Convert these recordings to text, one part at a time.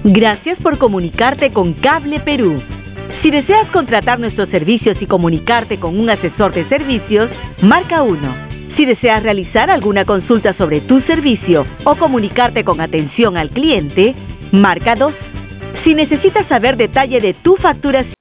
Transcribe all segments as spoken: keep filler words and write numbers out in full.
Gracias por comunicarte con Cable Perú. Si deseas contratar nuestros servicios y comunicarte con un asesor de servicios, marca uno. Si deseas realizar alguna consulta sobre tu servicio o comunicarte con atención al cliente, marca dos. Si necesitas saber detalle de tu facturación,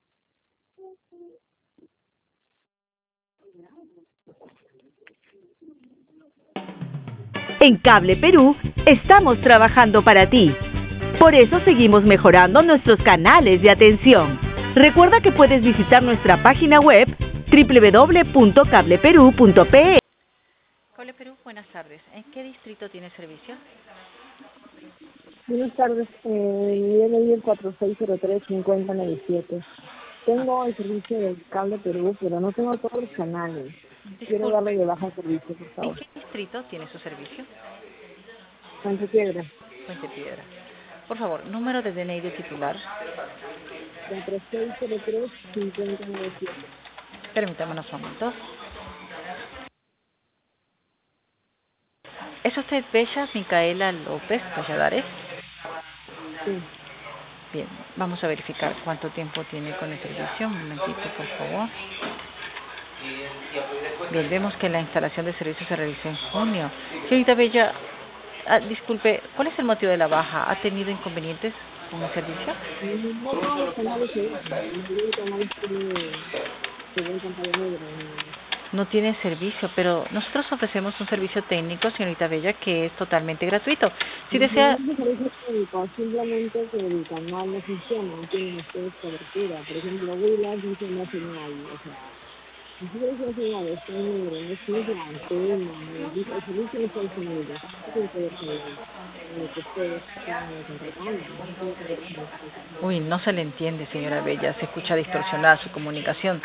en Cable Perú estamos trabajando para ti. Por eso seguimos mejorando nuestros canales de atención. Recuerda que puedes visitar nuestra página web doble u doble u doble u punto cable perú punto pe. Cable Perú, buenas tardes. ¿En qué distrito tiene servicio? Buenas tardes, eh, yo le di el cuatro seis cero tres cincuenta noventa y siete. Tengo el servicio del Cable Perú, pero no tengo todos los canales. Quiero darle Disculpe, de baja el servicio, por ¿en favor. qué distrito tiene su servicio? Santa Piedra, Puente Piedra. Por favor, número de D N I de titular. cuatro seis cero tres cincuenta noventa y siete. Permítame unos momentos. ¿Es usted Bella Micaela López Valladares? Sí. Bien, vamos a verificar cuánto tiempo tiene con el servicio. Un momentito, por favor. Bien, vemos que la instalación de servicio se realizó en junio. Señorita Bella, ah, disculpe, ¿cuál es el motivo de la baja? ¿Ha tenido inconvenientes con el servicio? No todos los canales se usan, la mayoría de canales tiene, se ven pantalla negra. No tiene servicio, pero nosotros ofrecemos un servicio técnico, señorita Bella, que es totalmente gratuito. Si desea... No me parece técnico, simplemente que el canal no funciona, no tienen ustedes cobertura. Por ejemplo, Willa dice no señal, o sea, nosotros no señal, está en negro, no es la antena, el el servicio no está disponible. ¿Qué tiene que ver con el- con lo que ustedes están contratando? ¿Qué tiene que ver con eso? Uy, no se le entiende, señora Bella, se escucha distorsionada su comunicación.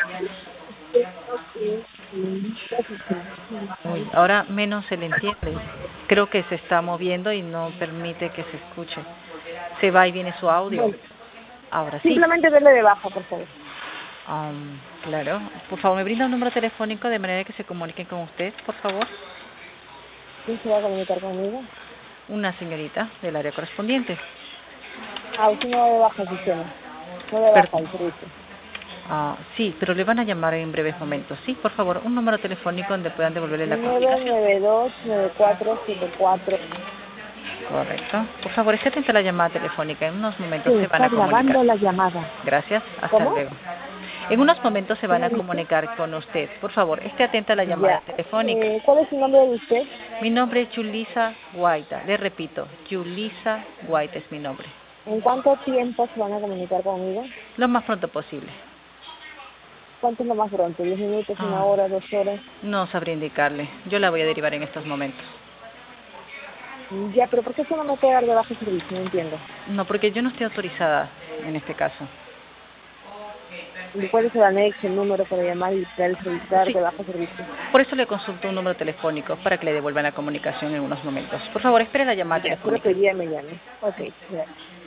Uy, ahora menos se le entiende. Creo que se está moviendo y no permite que se escuche. Se va y viene su audio. Bueno, Ahora sí. simplemente denle de baja, por favor. Um, claro. Por favor, ¿me brinda un número telefónico de manera que se comuniquen con usted, por favor? ¿Quién se va a comunicar conmigo? Una señorita del área correspondiente. Ah, usted no va de baja el sistema. No de Per- baja el servicio. Ah, sí, pero le van a llamar en breves momentos. Sí, por favor, un número telefónico donde puedan devolverle la nueve comunicación. nueve dos nueve cuatro siete cuatro. Correcto. Por favor, esté atenta a la llamada telefónica. En unos momentos Se se van está a comunicar. grabando la llamada. Gracias. Hasta ¿Cómo? luego. En unos momentos se van ¿Cómo a dice? comunicar con usted. Por favor, esté atenta a la llamada Ya. telefónica. Eh, ¿Cuál es su nombre de usted? Mi nombre es Yulisa Guaita. Le repito, Yulisa Guaita es mi nombre. ¿En cuánto tiempo se van a comunicar conmigo? Lo más pronto posible. ¿Cuánto es lo más pronto? ¿Diez minutos, una Ah, hora, dos horas? no sabré indicarle. Yo la voy a derivar en estos momentos. Ya, pero ¿por qué solo me puede dar de baja el servicio? No entiendo. No, porque yo no estoy autorizada en este caso. ¿Y cuál es el anexo, el número para llamar y dar el servicio, dar Sí. de baja el servicio? Por eso le consulto un número telefónico para que le devuelvan la comunicación en unos momentos. Por favor, espere la llamada Ya, espero que telefónica. hoy día me llame. Ok, gracias.